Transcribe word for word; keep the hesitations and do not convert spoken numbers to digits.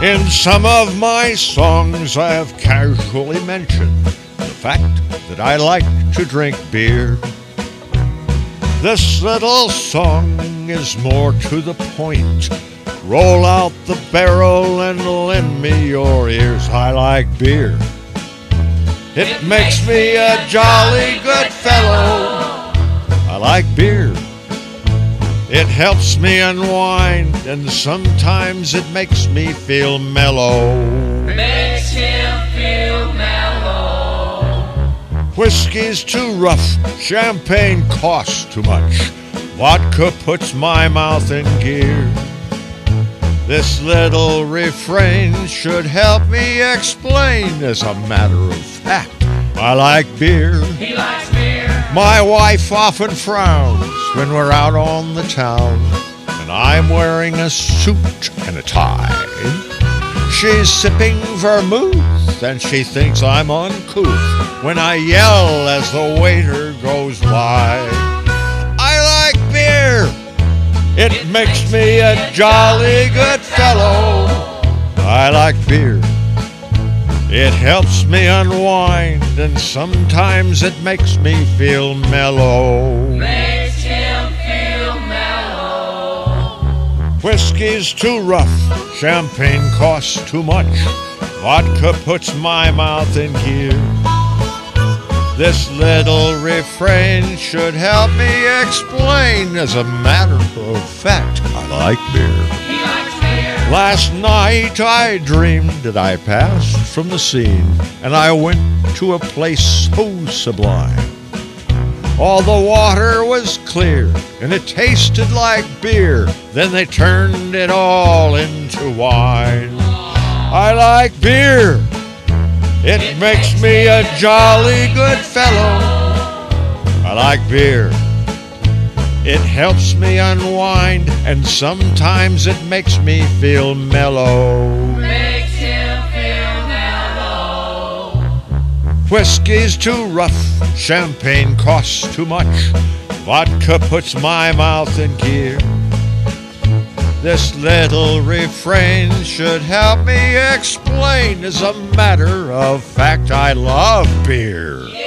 In some of my songs I have casually mentioned the fact that I like to drink beer. This little song is more to the point. Roll out the barrel and lend me your ears. I like beer. It makes me a jolly good fellow. I like beer. It helps me unwind, and sometimes it makes me feel mellow. Makes him feel mellow. Whiskey's too rough, champagne costs too much. Vodka puts my mouth in gear. This little refrain should help me explain. As a matter of fact, I like beer. He likes beer. My wife often frowns when we're out on the town and I'm wearing a suit and a tie. She's sipping vermouth and she thinks I'm uncouth when I yell as the waiter goes by. I like beer. It, it makes me a jolly good fellow. I like beer. It helps me unwind, and sometimes it makes me feel mellow. Makes him feel mellow. Whiskey's too rough, champagne costs too much. Vodka puts my mouth in gear. This little refrain should help me explain. As a matter of fact, I like beer. He likes beer. Last night I dreamed that I passed from the scene and I went to a place so sublime. All the water was clear and it tasted like beer. Then they turned it all into wine. I like beer. It makes me a jolly good fellow. I like beer. It helps me unwind, and sometimes it makes me feel mellow. Makes him feel mellow. Whiskey's too rough, champagne costs too much. Vodka puts my mouth in gear. This little refrain should help me explain. As a matter of fact, I love beer.